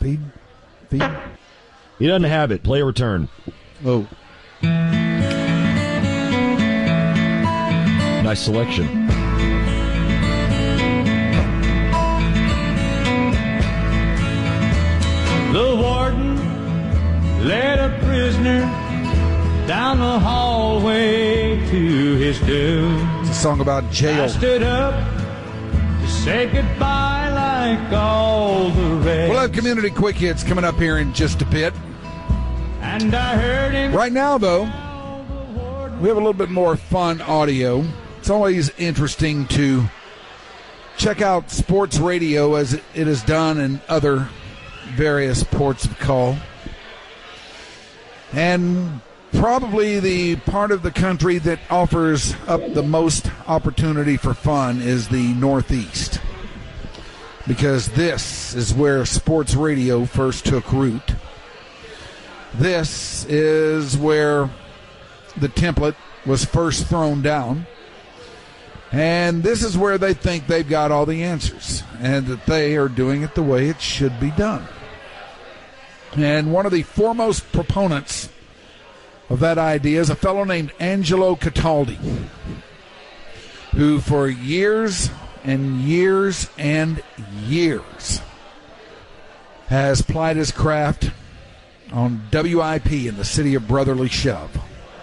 Feed. He doesn't have it. Play a return. Oh. Nice selection. The warden led a prisoner down the hallway to his doom. It's a song about jail. I stood up to say goodbye like all the rest. We'll have Community Quick Hits coming up here in just a bit. And I heard him. Right now, though, we have a little bit more fun audio. It's always interesting to check out sports radio as it is done in other various ports of call. And probably the part of the country that offers up the most opportunity for fun is the Northeast, because this is where sports radio first took root. This is where the template was first thrown down, and this is where they think they've got all the answers and that they are doing it the way it should be done. And one of the foremost proponents of that idea is a fellow named Angelo Cataldi, who for years and years and years has plied his craft on WIP in the city of Brotherly Shove.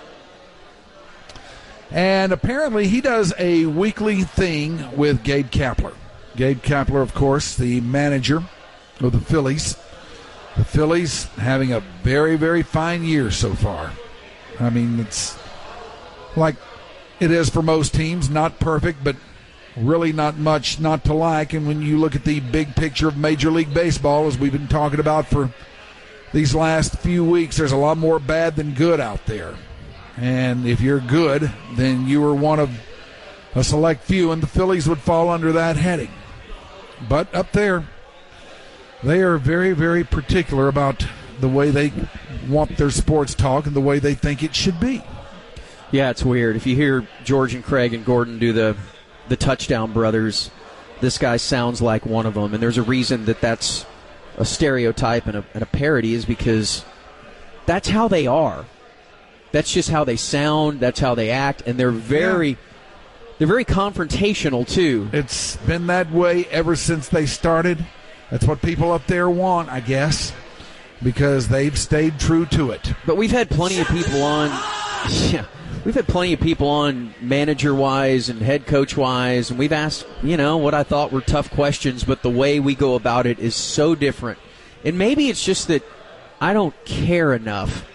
And apparently he does a weekly thing with Gabe Kapler. Gabe Kapler, of course, the manager of the Phillies. The Phillies having a very, very fine year so far. I mean, it's like it is for most teams, not perfect, but really not much not to like. And when you look at the big picture of Major League Baseball, as we've been talking about for these last few weeks, there's a lot more bad than good out there. And if you're good, then you are one of a select few, and the Phillies would fall under that heading. But up there, they are very, very particular about the way they want their sports talk and the way they think it should be. Yeah, it's weird. If you hear George and Craig and Gordon do the Touchdown Brothers, this guy sounds like one of them. And there's a reason that that's a stereotype and a parody, is because that's how they are. That's just how they sound. That's how they act. And they're very confrontational, too. It's been that way ever since they started. That's what people up there want, I guess, because they've stayed true to it. But we've had plenty of people on. Yeah, we've had plenty of people on manager-wise and head coach-wise, and we've asked, what I thought were tough questions, but the way we go about it is so different. And maybe it's just that I don't care enough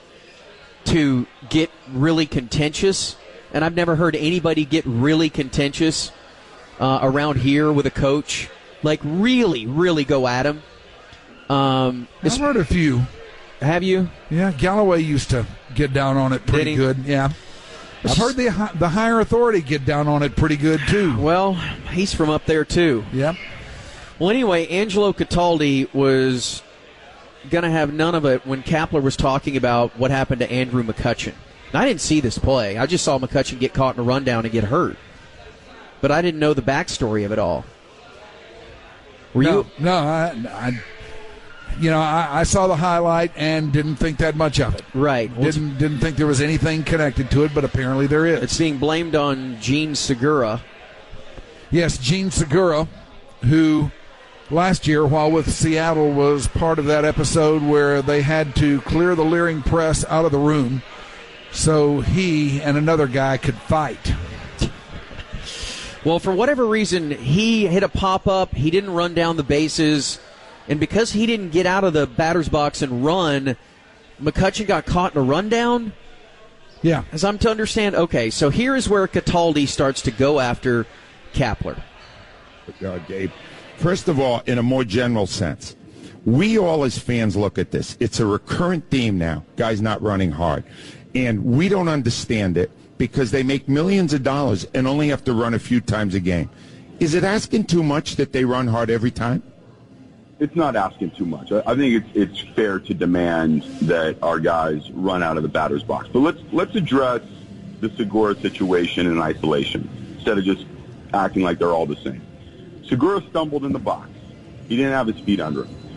to get really contentious, and I've never heard anybody get really contentious around here with a coach, like really, really go at him. I've heard a few. Have you? Yeah, Galloway used to get down on it pretty good. Yeah, I've heard the higher authority get down on it pretty good too. Well, he's from up there too. Yeah. Well, anyway, Angelo Cataldi was going to have none of it when Kapler was talking about what happened to Andrew McCutchen. And I didn't see this play. I just saw McCutchen get caught in a rundown and get hurt. But I didn't know the backstory of it all. No, I saw the highlight and didn't think that much of it. Right. Well, didn't think there was anything connected to it, but apparently there is. It's being blamed on Gene Segura. Yes, Gene Segura, who last year, while with Seattle, was part of that episode where they had to clear the leering press out of the room so he and another guy could fight. Well, for whatever reason, he hit a pop-up. He didn't run down the bases. And because he didn't get out of the batter's box and run, McCutchen got caught in a rundown? Yeah. As I'm to understand, okay, so here is where Cataldi starts to go after Kapler. Gabe, first of all, in a more general sense, we all as fans look at this. It's a recurrent theme now, guys not running hard. And we don't understand it because they make millions of dollars and only have to run a few times a game. Is it asking too much that they run hard every time? It's not asking too much. I think it's fair to demand that our guys run out of the batter's box. But let's address the Segura situation in isolation instead of just acting like they're all the same. Segura stumbled in the box. He didn't have his feet under him.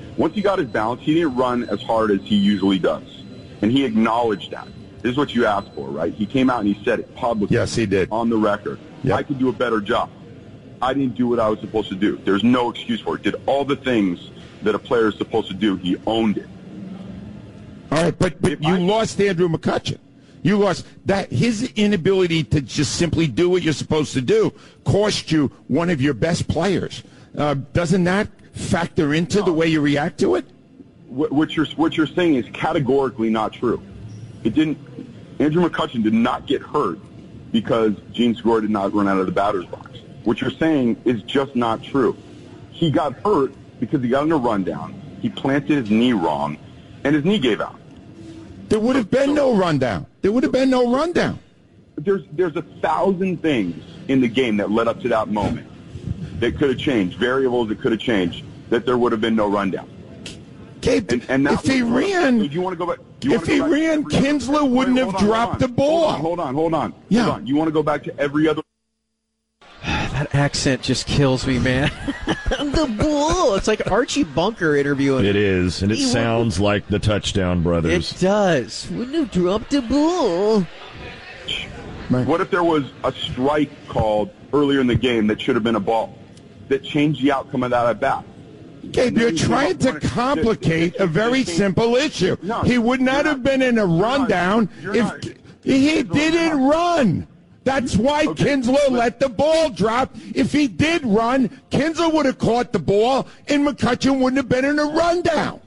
Once he got his balance, he didn't run as hard as he usually does. And he acknowledged that. This is what you asked for, right? He came out and he said it publicly. Yes, he did. On the record. Yep. I could do a better job. I didn't do what I was supposed to do. There's no excuse for it. Did all the things that a player is supposed to do. He owned it. All right, but you lost Andrew McCutchen. You lost that. His inability to just simply do what you're supposed to do cost you one of your best players. Doesn't that factor into the way you react to it? What you're saying is categorically not true. It didn't. Andrew McCutchen did not get hurt because Gene Segura did not run out of the batter's box. What you're saying is just not true. He got hurt because he got in a rundown. He planted his knee wrong, and his knee gave out. There would have been no rundown. There would have been no rundown. There's 1,000 things in the game that led up to that moment that could have changed, variables that could have changed, that there would have been no rundown. Gabe, and if he ran, do you want to go back? If he ran, Kinsler wouldn't have dropped the ball. Hold on. Yeah. Hold on. You want to go back to every other? That accent just kills me, man. The bull. It's like Archie Bunker interviewing. It is, and it sounds like the Touchdown Brothers. It does. Wouldn't have dropped the bull. What if there was a strike called earlier in the game that should have been a ball that changed the outcome of that at bat? Gabe, you're trying to complicate a very simple issue. He would not have been in a rundown if he didn't run. That's why Kinsler let the ball drop. If he did run, Kinsler would have caught the ball, and McCutchen wouldn't have been in a rundown.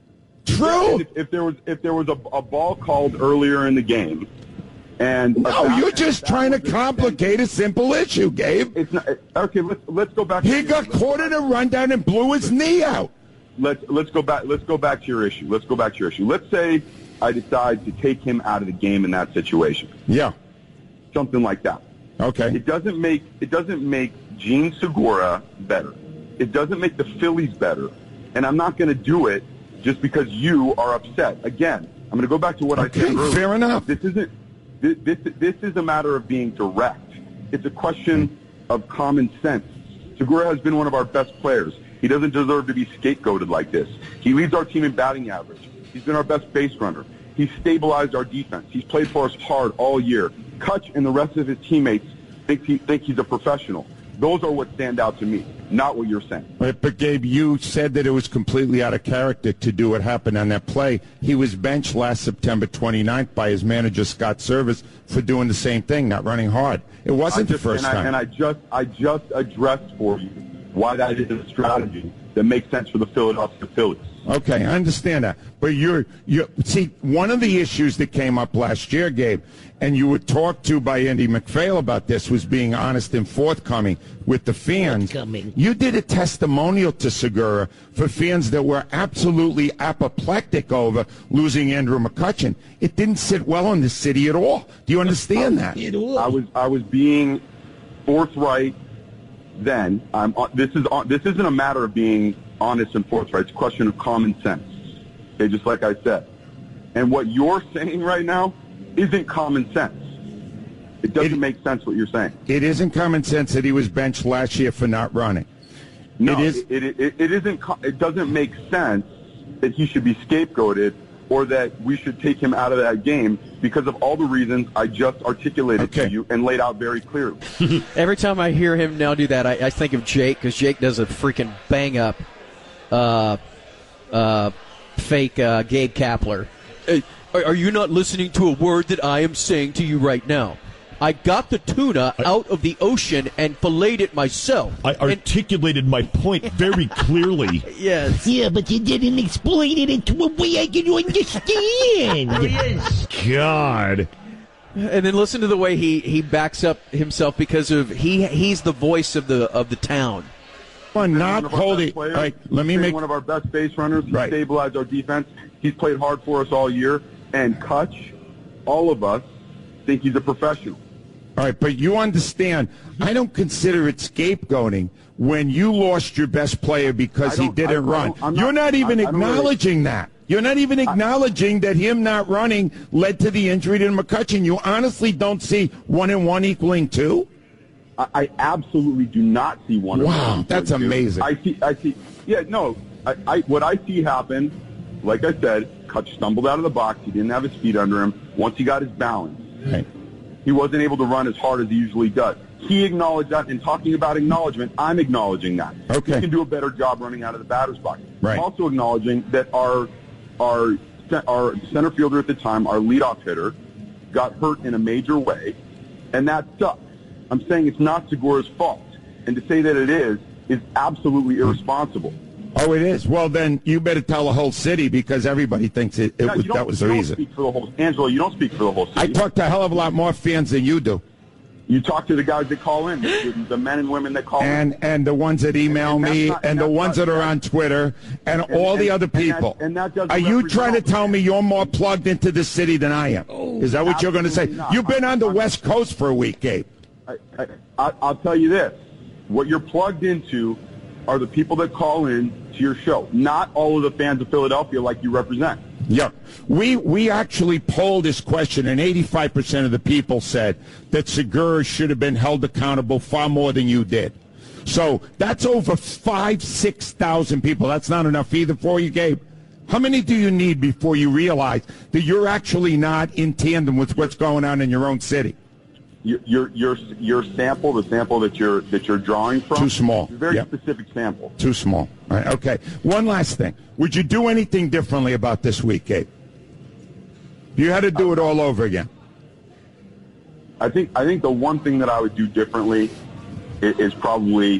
True. If there was a ball called earlier in the game, and no, you're just trying to complicate a simple issue, Gabe. It's not okay. Let's go back. He got caught in a rundown and blew his knee out. Let's go back. Let's go back to your issue. Let's say I decide to take him out of the game in that situation. Yeah. Something like that. Okay. It doesn't make Gene Segura better. It doesn't make the Phillies better. And I'm not going to do it just because you are upset. Again, I'm going to go back to what I said earlier. Fair enough. This is a matter of being direct. It's a question of common sense. Segura has been one of our best players. He doesn't deserve to be scapegoated like this. He leads our team in batting average. He's been our best base runner. He's stabilized our defense. He's played for us hard all year. Kutch and the rest of his teammates think he's a professional. Those are what stand out to me, not what you're saying. But, Gabe, you said that it was completely out of character to do what happened on that play. He was benched last September 29th by his manager, Scott Service, for doing the same thing, not running hard. It wasn't the first time. And I just addressed for you why that is a strategy that makes sense for the Philadelphia Phillies. Okay, I understand that. But you see, one of the issues that came up last year, Gabe, and you were talked to by Andy McPhail about this, was being honest and forthcoming with the fans. You did a testimonial to Segura for fans that were absolutely apoplectic over losing Andrew McCutchen. It didn't sit well in the city at all. Do you understand that? I was being forthright then. This isn't a matter of being honest and forthright. It's a question of common sense. Okay, just like I said. And what you're saying right now isn't common sense. It doesn't make sense what you're saying. It isn't common sense that he was benched last year for not running. No, it isn't. It doesn't make sense that he should be scapegoated or that we should take him out of that game because of all the reasons I just articulated to you and laid out very clearly. Every time I hear him now do that, I think of Jake, because Jake does a freaking bang-up fake Gabe Kapler. Hey, are you not listening to a word that I am saying to you right now? I got the tuna out of the ocean and filleted it myself. I articulated my point very clearly. Yes. Yeah, but you didn't explain it into a way I can understand. Yes. God. And then listen to the way he backs up himself because of he's the voice of the town. Not holding. Let me make one of our best base runners. He right. stabilized our defense. He's played hard for us all year. And Kutch, all of us think he's a professional. All right, but you understand, I don't consider it scapegoating when you lost your best player because he didn't run. You're not even acknowledging that. You're not even acknowledging that him not running led to the injury to McCutchen. You honestly don't see 1 and 1 equaling 2? I absolutely do not see 1 and 1. Wow, that's amazing. I see. Yeah, no. what I see happen, like I said, Kutch stumbled out of the box. He didn't have his feet under him. Once he got his balance, Right. he wasn't able to run as hard as he usually does. He acknowledged that, and talking about acknowledgement, I'm acknowledging that. Okay. He can do a better job running out of the batter's box. Right. I'm also acknowledging that our center fielder at the time, our leadoff hitter, got hurt in a major way, and that sucks. I'm saying it's not Segura's fault, and to say that it is absolutely irresponsible. Oh, it is. Well, then you better tell the whole city because everybody thinks that was the reason. Speak for the whole, Angelo, you don't speak for the whole city. I talk to a hell of a lot more fans than you do. You talk to the guys that call in, the men and women that call in. And the ones that email me, and the ones that are on Twitter, and all the other people. Are you trying to tell me you're more plugged into the city than I am? Is that what you're going to say? Not. You've been on the West Coast for a week, Gabe. I'll tell you this. What you're plugged into are the people that call in to your show, not all of the fans of Philadelphia like you represent. Yeah. We actually polled this question, and 85% of the people said that Segura should have been held accountable far more than you did. So that's over 6,000 people. That's not enough either for you, Gabe. How many do you need before you realize that you're actually not in tandem with what's going on in your own city? Your sample, the sample that you're drawing from, too small. It's a very specific sample. Too small. All right, okay. One last thing. Would you do anything differently about this week, Gabe? If you had to do it all over again. I think the one thing that I would do differently is probably.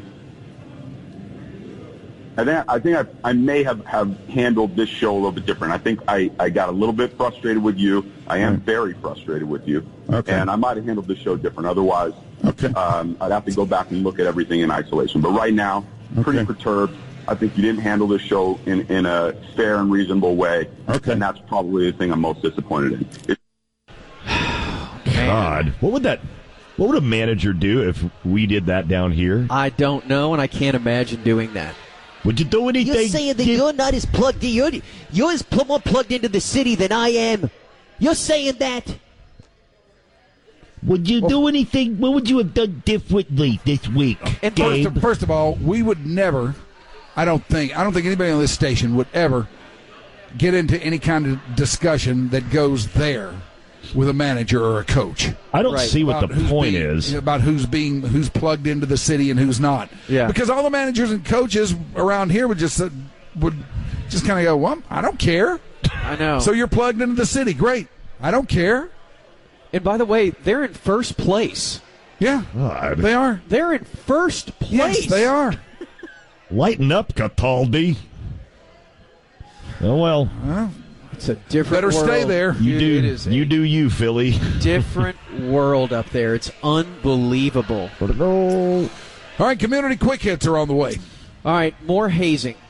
I think I may have handled this show a little bit different. I think I got a little bit frustrated with you. I am very frustrated with you. Okay. And I might have handled this show different. Otherwise, I'd have to go back and look at everything in isolation. But right now, pretty perturbed. I think you didn't handle this show in a fair and reasonable way. Okay. And that's probably the thing I'm most disappointed in. God, what would a manager do if we did that down here? I don't know, and I can't imagine doing that. Would you do anything? You're saying that you're not as plugged in. You're as more plugged into the city than I am. You're saying that. Would you do anything? What would you have done differently this week, And Gabe? first of all, we would never. I don't think anybody on this station would ever get into any kind of discussion that goes there with a manager or a coach. I don't see what the point is. About who's plugged into the city and who's not. Yeah. Because all the managers and coaches around here would just kind of go, well, I don't care. I know. So you're plugged into the city. Great. I don't care. And by the way, they're in first place. Yeah, God. they are. They're in first place. Yes, they are. Lighten up, Cataldi. Oh, well. It's a different Better world. stay there. You do you, Philly. Different world up there. It's unbelievable. All right, community quick hits are on the way. All right, more hazing.